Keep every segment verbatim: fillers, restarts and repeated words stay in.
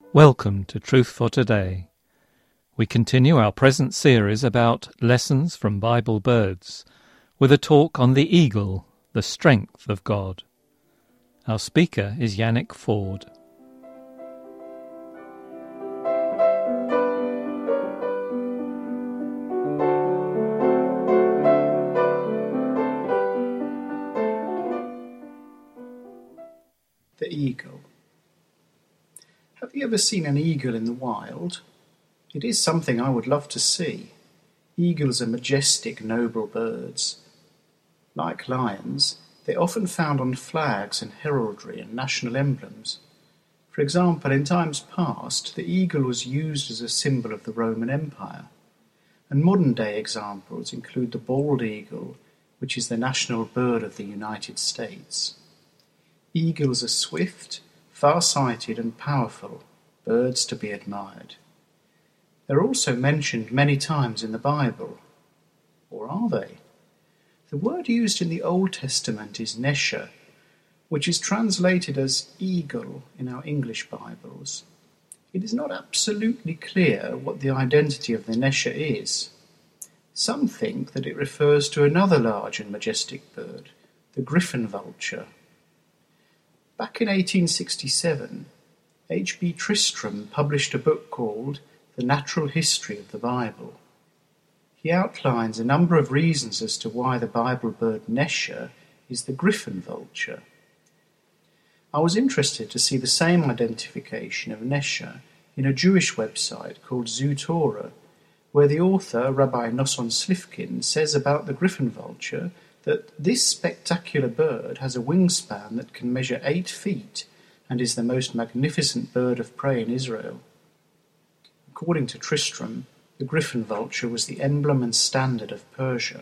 Welcome to Truth for Today. We continue our present series about lessons from Bible birds with a talk on the eagle, the strength of God. Our speaker is Yannick Ford. The eagle. Have you ever seen an eagle in the wild? It is something I would love to see. Eagles are majestic, noble birds. Like lions, they're often found on flags and heraldry and national emblems. For example, in times past, the eagle was used as a symbol of the Roman Empire. And modern-day examples include the bald eagle, which is the national bird of the United States. Eagles are swift, far-sighted and powerful, birds to be admired. They're also mentioned many times in the Bible. Or are they? The word used in the Old Testament is nesher, which is translated as eagle in our English Bibles. It is not absolutely clear what the identity of the nesher is. Some think that it refers to another large and majestic bird, the griffon vulture. Back in eighteen sixty-seven, H B Tristram published a book called The Natural History of the Bible. He outlines a number of reasons as to why the Bible bird nesher is the griffon vulture. I was interested to see the same identification of nesher in a Jewish website called Zootorah, where the author, Rabbi Nosson Slifkin, says about the griffon vulture that this spectacular bird has a wingspan that can measure eight feet and is the most magnificent bird of prey in Israel. According to Tristram, the griffon vulture was the emblem and standard of Persia.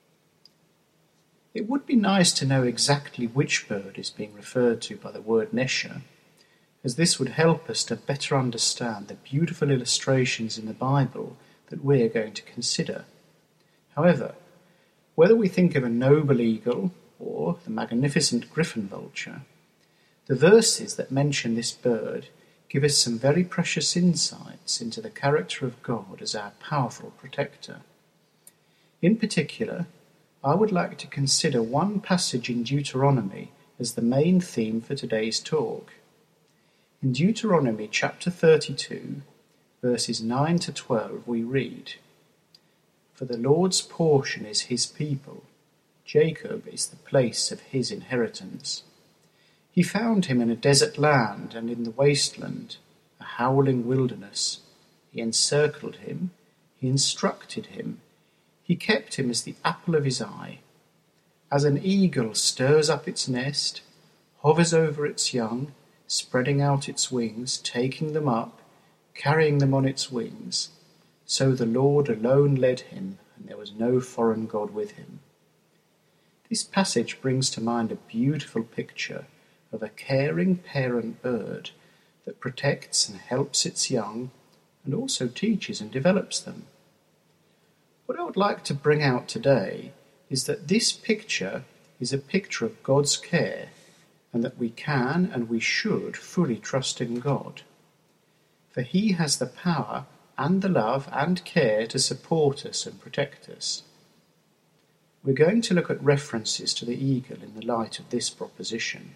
It would be nice to know exactly which bird is being referred to by the word nesher, as this would help us to better understand the beautiful illustrations in the Bible that we are going to consider. However, whether we think of a noble eagle or the magnificent griffon vulture, the verses that mention this bird give us some very precious insights into the character of God as our powerful protector. In particular, I would like to consider one passage in Deuteronomy as the main theme for today's talk. In Deuteronomy chapter thirty-two, verses nine to twelve, we read, "For the Lord's portion is his people, Jacob is the place of his inheritance. He found him in a desert land and in the wasteland, a howling wilderness. He encircled him, he instructed him, he kept him as the apple of his eye. As an eagle stirs up its nest, hovers over its young, spreading out its wings, taking them up, carrying them on its wings, so the Lord alone led him, and there was no foreign god with him." This passage brings to mind a beautiful picture of a caring parent bird that protects and helps its young and also teaches and develops them. What I would like to bring out today is that this picture is a picture of God's care and that we can and we should fully trust in God. For he has the power and the love and care to support us and protect us. We're going to look at references to the eagle in the light of this proposition.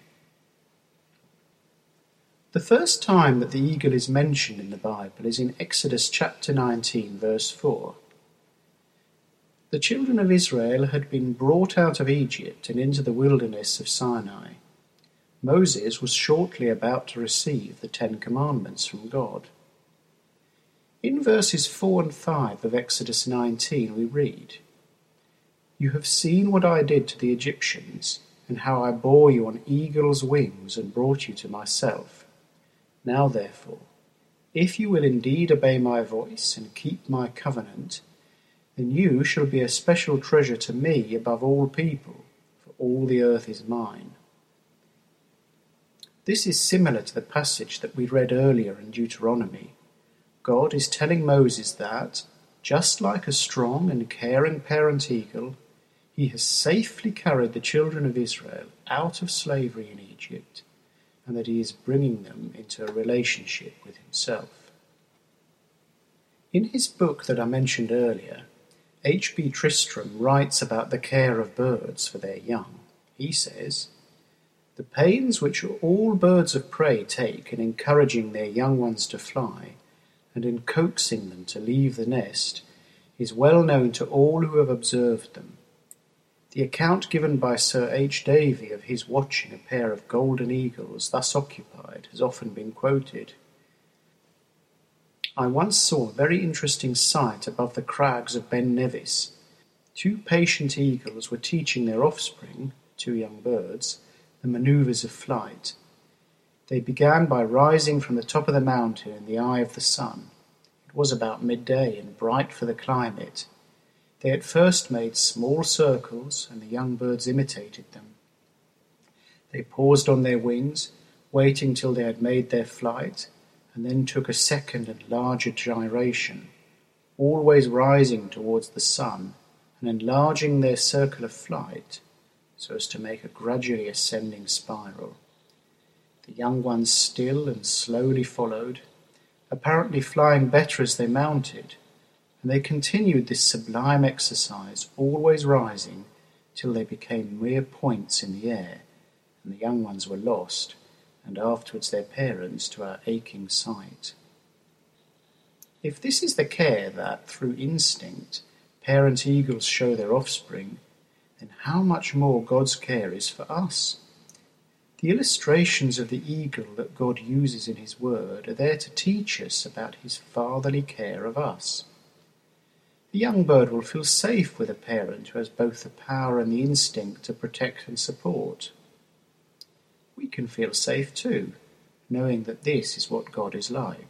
The first time that the eagle is mentioned in the Bible is in Exodus chapter nineteen, verse four. The children of Israel had been brought out of Egypt and into the wilderness of Sinai. Moses was shortly about to receive the Ten Commandments from God. In verses four and five of Exodus nineteen we read, "You have seen what I did to the Egyptians, and how I bore you on eagle's wings and brought you to myself. Now therefore, if you will indeed obey my voice and keep my covenant, then you shall be a special treasure to me above all people, for all the earth is mine." This is similar to the passage that we read earlier in Deuteronomy. God is telling Moses that, just like a strong and caring parent eagle, he has safely carried the children of Israel out of slavery in Egypt, and that he is bringing them into a relationship with himself. In his book that I mentioned earlier, H B Tristram writes about the care of birds for their young. He says, "The pains which all birds of prey take in encouraging their young ones to fly, and in coaxing them to leave the nest, is well known to all who have observed them. The account given by Sir H. Davy of his watching a pair of golden eagles thus occupied has often been quoted. I once saw a very interesting sight above the crags of Ben Nevis. Two patient eagles were teaching their offspring, two young birds, the manoeuvres of flight. They began by rising from the top of the mountain in the eye of the sun. It was about midday and bright for the climate. They at first made small circles, and the young birds imitated them. They paused on their wings, waiting till they had made their flight, and then took a second and larger gyration, always rising towards the sun and enlarging their circle of flight so as to make a gradually ascending spiral. The young ones still and slowly followed, apparently flying better as they mounted, and they continued this sublime exercise, always rising till they became mere points in the air, and the young ones were lost, and afterwards their parents, to our aching sight. If this is the care that, through instinct, parent eagles show their offspring, then how much more God's care is for us? The illustrations of the eagle that God uses in his word are there to teach us about his fatherly care of us. The young bird will feel safe with a parent who has both the power and the instinct to protect and support. We can feel safe too, knowing that this is what God is like.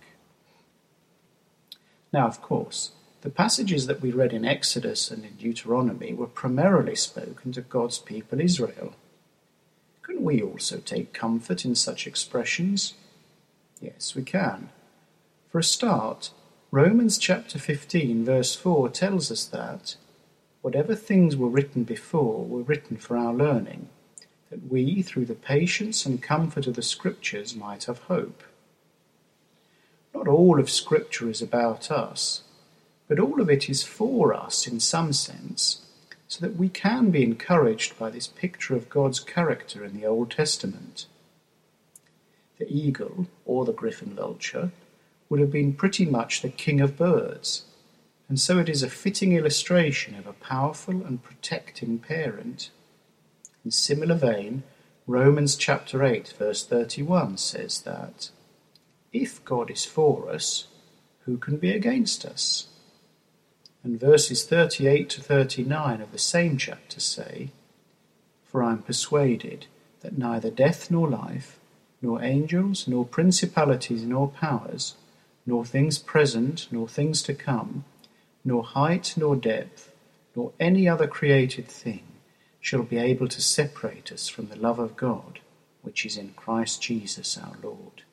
Now, of course, the passages that we read in Exodus and in Deuteronomy were primarily spoken to God's people Israel. Can we also take comfort in such expressions? Yes, we can. For a start, Romans chapter fifteen verse four tells us that whatever things were written before were written for our learning, that we, through the patience and comfort of the Scriptures, might have hope. Not all of Scripture is about us, but all of it is for us in some sense, so that we can be encouraged by this picture of God's character in the Old Testament. The eagle, or the griffin vulture, would have been pretty much the king of birds, and so it is a fitting illustration of a powerful and protecting parent. In similar vein, Romans chapter eight verse thirty-one says that, "If God is for us, who can be against us?" And verses thirty-eight to thirty-nine of the same chapter say, "For I am persuaded that neither death nor life, nor angels, nor principalities, nor powers, nor things present, nor things to come, nor height, nor depth, nor any other created thing shall be able to separate us from the love of God, which is in Christ Jesus our Lord."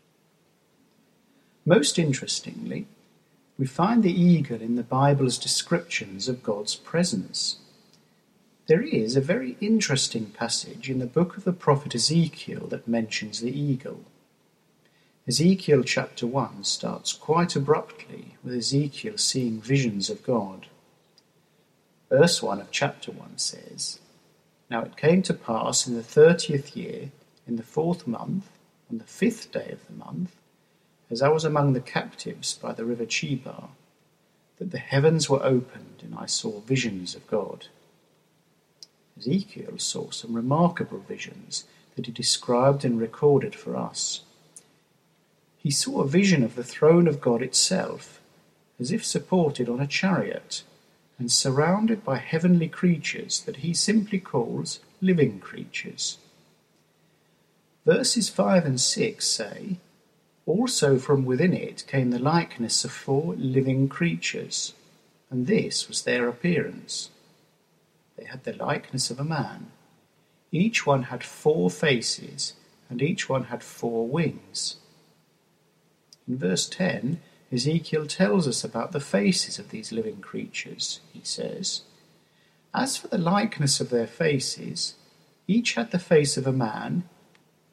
Most interestingly, we find the eagle in the Bible's descriptions of God's presence. There is a very interesting passage in the book of the prophet Ezekiel that mentions the eagle. Ezekiel chapter one starts quite abruptly with Ezekiel seeing visions of God. Verse one of chapter one says, "Now it came to pass in the thirtieth year, in the fourth month, on the fifth day of the month, as I was among the captives by the river Chebar, that the heavens were opened, and I saw visions of God." Ezekiel saw some remarkable visions that he described and recorded for us. He saw a vision of the throne of God itself, as if supported on a chariot, and surrounded by heavenly creatures that he simply calls living creatures. Verses five and six say, "Also from within it came the likeness of four living creatures, and this was their appearance. They had the likeness of a man. Each one had four faces, and each one had four wings." In verse ten, Ezekiel tells us about the faces of these living creatures. He says, "As for the likeness of their faces, each had the face of a man,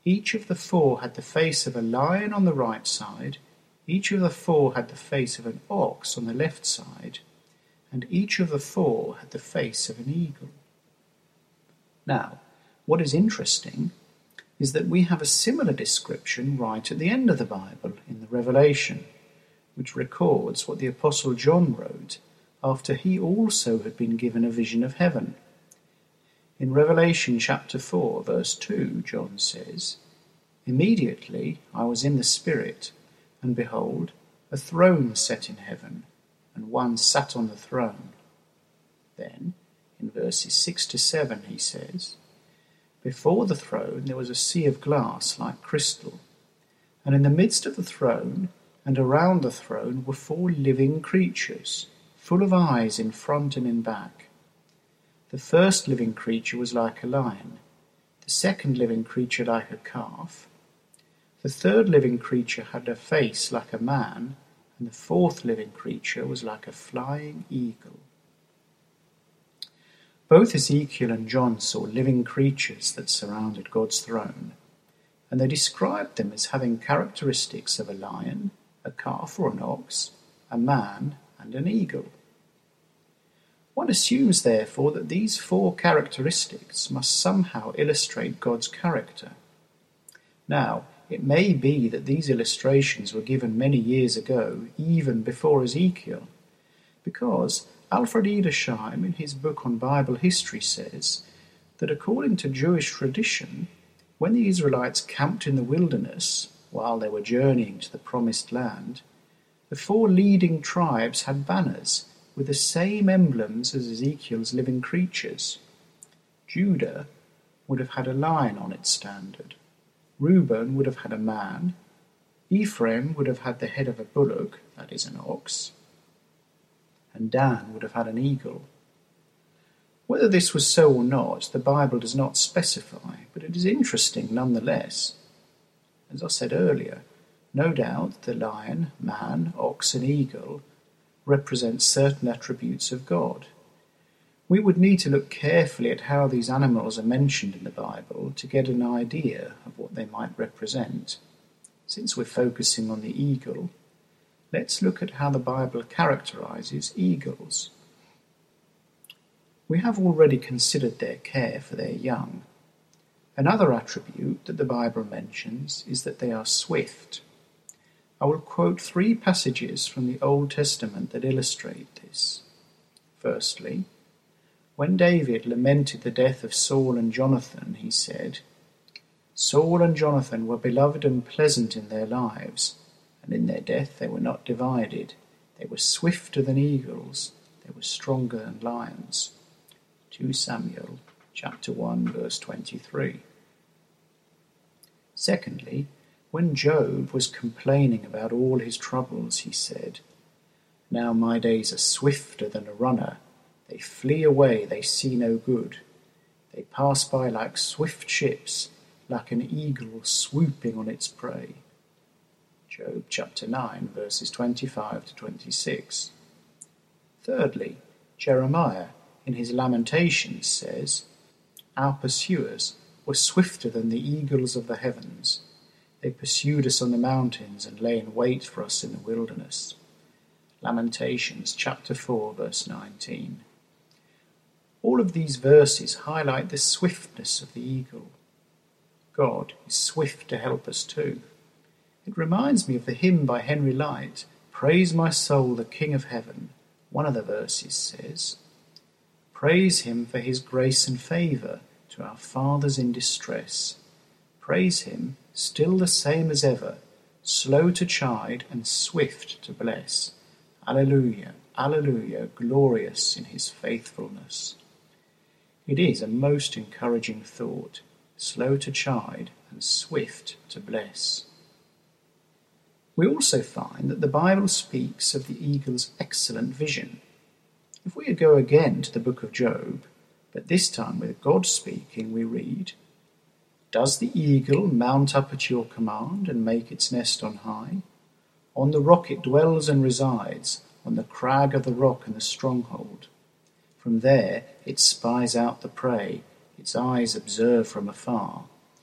Each of the four had the face of a lion on the right side, each of the four had the face of an ox on the left side, and each of the four had the face of an eagle. Now, what is interesting is that we have a similar description right at the end of the Bible, in the Revelation, which records what the Apostle John wrote after he also had been given a vision of heaven. In Revelation chapter four, verse two, John says, "Immediately I was in the Spirit, and behold, a throne set in heaven, and one sat on the throne." Then, in verses six to seven, he says, "Before the throne there was a sea of glass like crystal, and in the midst of the throne and around the throne were four living creatures, full of eyes in front and in back. The first living creature was like a lion, the second living creature like a calf. The third living creature had a face like a man, and the fourth living creature was like a flying eagle." Both Ezekiel and John saw living creatures that surrounded God's throne, and they described them as having characteristics of a lion, a calf or an ox, a man, and an eagle. One assumes, therefore, that these four characteristics must somehow illustrate God's character. Now, it may be that these illustrations were given many years ago, even before Ezekiel, because Alfred Edersheim, in his book on Bible history, says that according to Jewish tradition, when the Israelites camped in the wilderness while they were journeying to the promised land, the four leading tribes had banners with the same emblems as Ezekiel's living creatures. Judah would have had a lion on its standard. Reuben would have had a man. Ephraim would have had the head of a bullock, that is an ox. And Dan would have had an eagle. Whether this was so or not, the Bible does not specify, but it is interesting nonetheless. As I said earlier, no doubt the lion, man, ox and eagle represent certain attributes of God. We would need to look carefully at how these animals are mentioned in the Bible to get an idea of what they might represent. Since we're focusing on the eagle, let's look at how the Bible characterizes eagles. We have already considered their care for their young. Another attribute that the Bible mentions is that they are swift. I will quote three passages from the Old Testament that illustrate this. Firstly, when David lamented the death of Saul and Jonathan, he said, "Saul and Jonathan were beloved and pleasant in their lives, and in their death they were not divided. They were swifter than eagles, they were stronger than lions." Second Samuel chapter one, verse twenty-three. Secondly, when Job was complaining about all his troubles, he said, "Now my days are swifter than a runner. They flee away, they see no good. They pass by like swift ships, like an eagle swooping on its prey." Job chapter nine, verses twenty-five to twenty-six. Thirdly, Jeremiah, in his Lamentations, says, "Our pursuers were swifter than the eagles of the heavens. They pursued us on the mountains and lay in wait for us in the wilderness." Lamentations chapter four, verse nineteen. All of these verses highlight the swiftness of the eagle. God is swift to help us too. It reminds me of the hymn by Henry Light, "Praise my soul, the King of heaven." One of the verses says, "Praise him for his grace and favour to our fathers in distress. Praise him, still the same as ever, slow to chide and swift to bless. Alleluia, alleluia, glorious in his faithfulness." It is a most encouraging thought, slow to chide and swift to bless. We also find that the Bible speaks of the eagle's excellent vision. If we go again to the book of Job, but this time with God speaking, we read, "Does the eagle mount up at your command and make its nest on high? On the rock it dwells and resides, on the crag of the rock and the stronghold. From there it spies out the prey, its eyes observe from afar.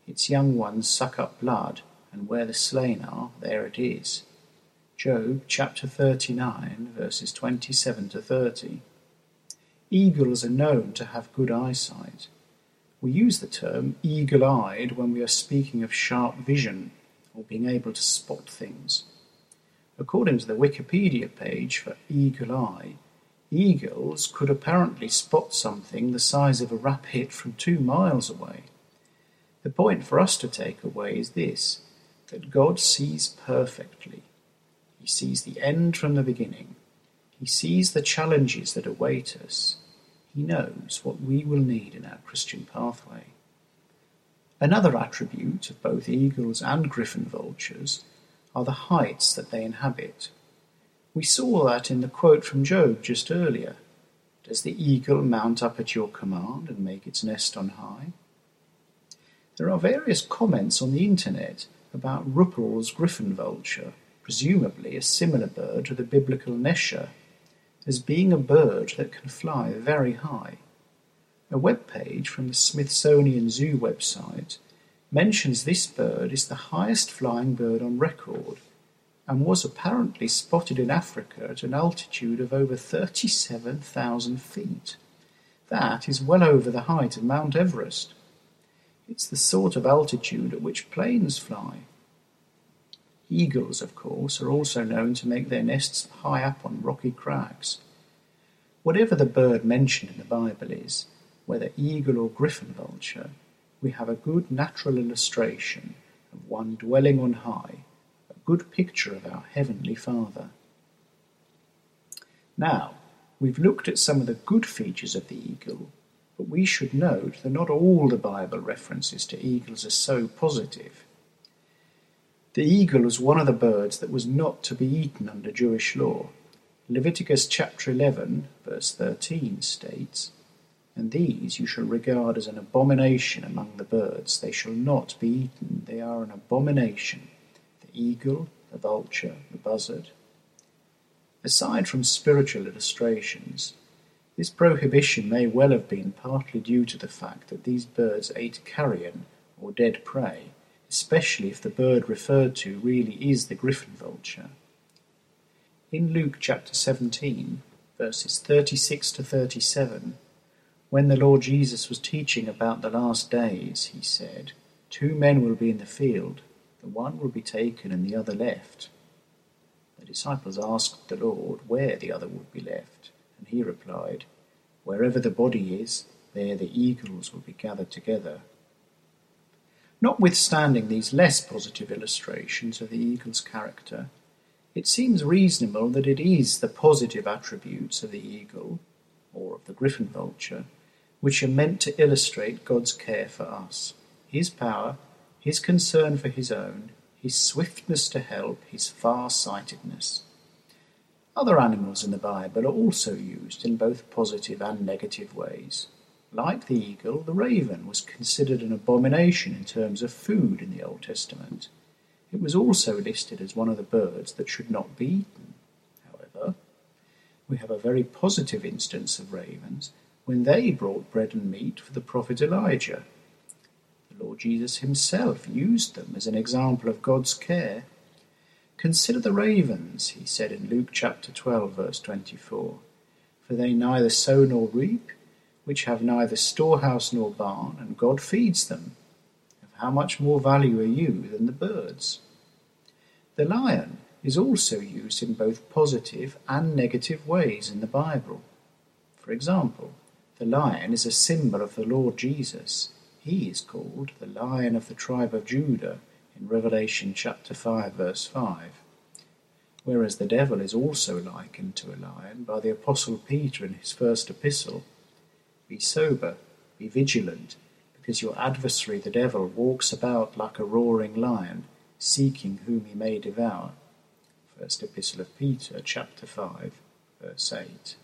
Its young ones suck up blood, and where the slain are, there it is. Job chapter thirty-nine, verses twenty-seven to thirty. Eagles are known to have good eyesight. We use the term eagle-eyed when we are speaking of sharp vision, or being able to spot things. According to the Wikipedia page for eagle eye, eagles could apparently spot something the size of a rabbit from two miles away. The point for us to take away is this, that God sees perfectly. He sees the end from the beginning. He sees the challenges that await us. He knows what we will need in our Christian pathway. Another attribute of both eagles and griffon vultures are the heights that they inhabit. We saw that in the quote from Job just earlier. Does the eagle mount up at your command and make its nest on high? There are various comments on the internet about Ruppel's griffon vulture, presumably a similar bird to the biblical Nesher, as being a bird that can fly very high. A web page from the Smithsonian Zoo website mentions this bird is the highest flying bird on record and was apparently spotted in Africa at an altitude of over thirty-seven thousand feet. That is well over the height of Mount Everest. It's the sort of altitude at which planes fly. Eagles, of course, are also known to make their nests high up on rocky crags. Whatever the bird mentioned in the Bible is, whether eagle or griffon vulture, we have a good natural illustration of one dwelling on high, a good picture of our Heavenly Father. Now, we've looked at some of the good features of the eagle, but we should note that not all the Bible references to eagles are so positive. The eagle was one of the birds that was not to be eaten under Jewish law. Leviticus chapter eleven, verse thirteen states, "And these you shall regard as an abomination among the birds. They shall not be eaten. They are an abomination, the eagle, the vulture, the buzzard." Aside from spiritual illustrations, this prohibition may well have been partly due to the fact that these birds ate carrion, or dead prey, especially if the bird referred to really is the griffon vulture. In Luke chapter seventeen, verses thirty-six to thirty-seven, when the Lord Jesus was teaching about the last days, he said, "Two men will be in the field, the one will be taken and the other left." The disciples asked the Lord where the other would be left, and he replied, "Wherever the body is, there the eagles will be gathered together." Notwithstanding these less positive illustrations of the eagle's character, it seems reasonable that it is the positive attributes of the eagle, or of the griffon vulture, which are meant to illustrate God's care for us, his power, his concern for his own, his swiftness to help, his far-sightedness. Other animals in the Bible are also used in both positive and negative ways. Like the eagle, the raven was considered an abomination in terms of food in the Old Testament. It was also listed as one of the birds that should not be eaten. However, we have a very positive instance of ravens when they brought bread and meat for the prophet Elijah. The Lord Jesus himself used them as an example of God's care. "Consider the ravens," he said in Luke chapter twelve, verse twenty-four, "for they neither sow nor reap, which have neither storehouse nor barn, and God feeds them. Of how much more value are you than the birds?" The lion is also used in both positive and negative ways in the Bible. For example, the lion is a symbol of the Lord Jesus. He is called the Lion of the tribe of Judah in Revelation chapter five, verse five, whereas the devil is also likened to a lion by the Apostle Peter in his first epistle. "Be sober, be vigilant, because your adversary the devil walks about like a roaring lion, seeking whom he may devour." First Epistle of Peter, chapter five, verse eight.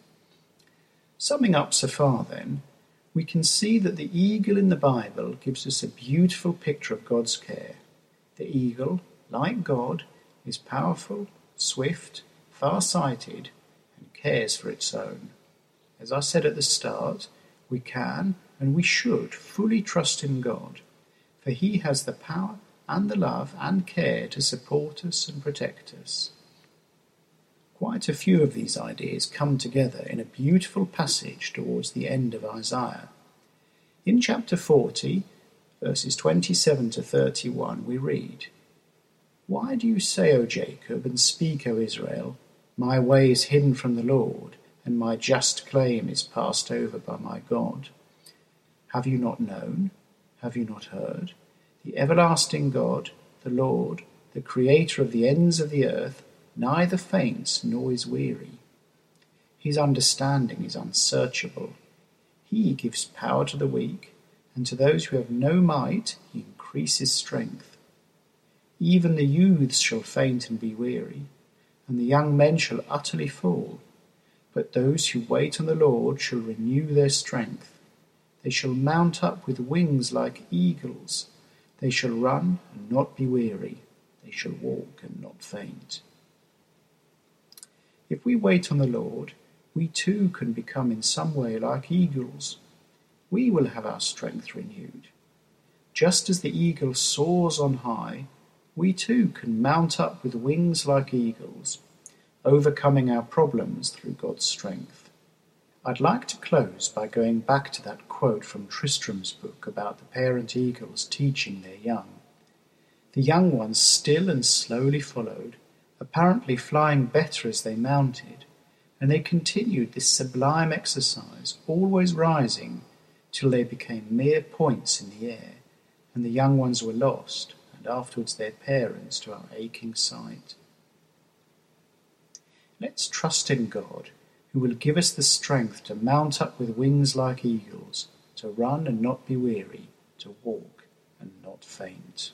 Summing up so far then, we can see that the eagle in the Bible gives us a beautiful picture of God's care. The eagle, like God, is powerful, swift, far-sighted, and cares for its own. As I said at the start, we can and we should fully trust in God, for for he has the power and the love and care to support us and protect us. Quite a few of these ideas come together in a beautiful passage towards the end of Isaiah. In chapter forty, verses twenty-seven to thirty-one, we read, "Why do you say, O Jacob, and speak, O Israel, my way is hidden from the Lord, and my just claim is passed over by my God? Have you not known? Have you not heard? The everlasting God, the Lord, the Creator of the ends of the earth, neither faints nor is weary. His understanding is unsearchable. He gives power to the weak, and to those who have no might he increases strength. Even the youths shall faint and be weary, and the young men shall utterly fall. But those who wait on the Lord shall renew their strength. They shall mount up with wings like eagles. They shall run and not be weary. They shall walk and not faint." If we wait on the Lord, we too can become in some way like eagles. We will have our strength renewed. Just as the eagle soars on high, we too can mount up with wings like eagles, overcoming our problems through God's strength. I'd like to close by going back to that quote from Tristram's book about the parent eagles teaching their young. The young ones still and slowly followed, apparently flying better as they mounted, and they continued this sublime exercise, always rising, till they became mere points in the air, and the young ones were lost, and afterwards their parents, to our aching sight. Let's trust in God, who will give us the strength to mount up with wings like eagles, to run and not be weary, to walk and not faint.